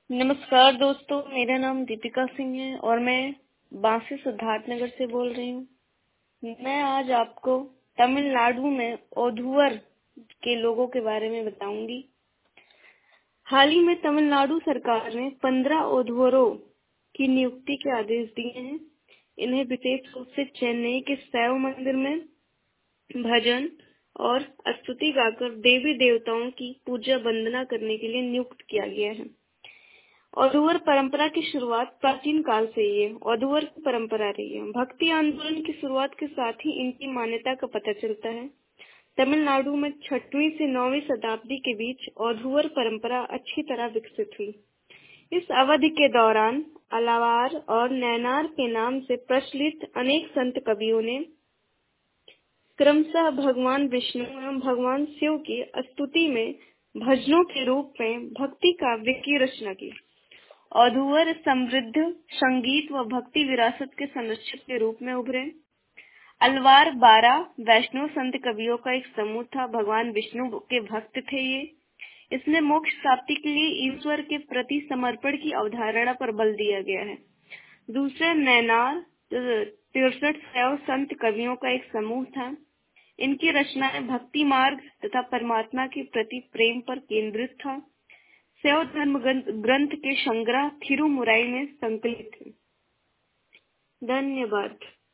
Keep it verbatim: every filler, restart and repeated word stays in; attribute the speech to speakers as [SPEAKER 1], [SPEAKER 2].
[SPEAKER 1] नमस्कार दोस्तों, मेरा नाम दीपिका सिंह है और मैं बांसी सिद्धार्थनगर से बोल रही हूँ। मैं आज आपको तमिलनाडु में ओधुवर के लोगों के बारे में बताऊंगी। हाल ही में तमिलनाडु सरकार ने पंद्रह ओधुवरों की नियुक्ति के आदेश दिए हैं। इन्हें विशेष रूप से चेन्नई के शैव मंदिर में भजन और स्तुति गाकर देवी देवताओं की पूजा वंदना करने के लिए नियुक्त किया गया है। ओधुवर परंपरा की शुरुआत प्राचीन काल से ही है। ओधुवर की परंपरा रही है। भक्ति आंदोलन की शुरुआत के साथ ही इनकी मान्यता का पता चलता है। तमिलनाडु में छठवीं से नौवीं शताब्दी के बीच ओधुवर परंपरा अच्छी तरह विकसित हुई। इस अवधि के दौरान अलावार और नैनार के नाम से प्रचलित अनेक संत कवियों ने क्रमशः भगवान विष्णु एवं भगवान शिव की स्तुति में भजनों के रूप में भक्ति काव्य की रचना की। ओधुवर समृद्ध संगीत व भक्ति विरासत के संरक्षक के रूप में उभरे। अलवार बारह वैष्णव संत कवियों का एक समूह था। भगवान विष्णु के भक्त थे ये। इसमें मोक्ष प्राप्ति के लिए ईश्वर के प्रति समर्पण की अवधारणा पर बल दिया गया है। दूसरे नैनार तिरसठ शैव संत कवियों का एक समूह था। इनकी रचनाएं भक्ति मार्ग तथा परमात्मा के प्रति प्रेम पर केंद्रित था। शैव धर्म ग्रंथ के संग्रह थिरुमुराई में संकलित है। धन्यवाद।